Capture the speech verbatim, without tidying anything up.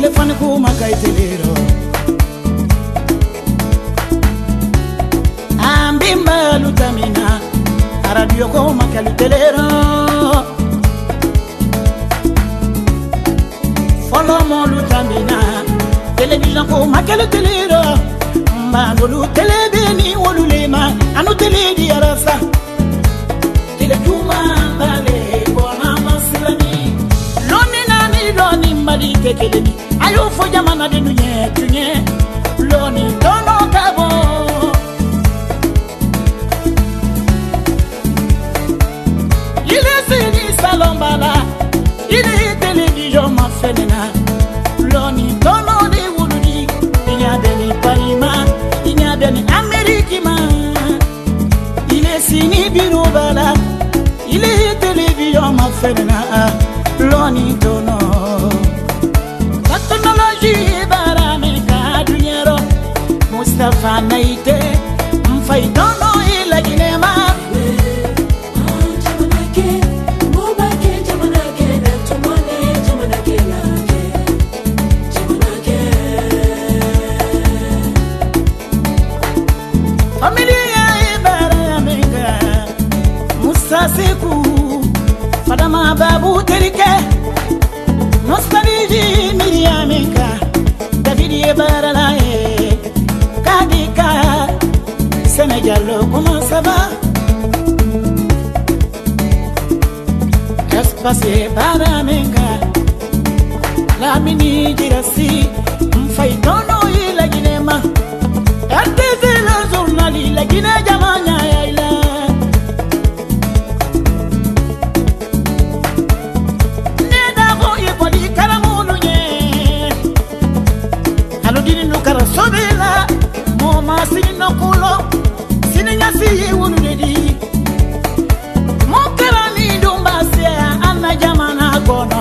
Telefone ku makai telero Ambimba lutamina Radio ku makai telero Follow mo lutamina Television ku makai telero Mbangolu telebeni wolulema Anu teledi arasa Telejuma mbale Kona masilani Loni nani loni mbali tekelemi Ayo fo jamana de nunye tunye Loni tono kabo Ile sini salombala Ile television mafenena Loni tono de wuludi Inya deni parima Inya deni Ameriki ma Ile sini birubala Ile television mafenena Loni tono Technology baramika dunyero Mustafa naite mfaitono ila ginema Jamanake, mubake jamanake Natumone jamanake lake Jamanake Familia baramika Musasiku Fadama babu terike Nostaliji Miriamika Davidi Baralae Kadika Senegalo comment ça va Espace Baramika La mini girasi Mfaitono ila ginema Erdeze la journali la gine jamanya ya ila Sobela moma sini nokulo sini nyasi wuludi mokera ni dumba se ana jamana gono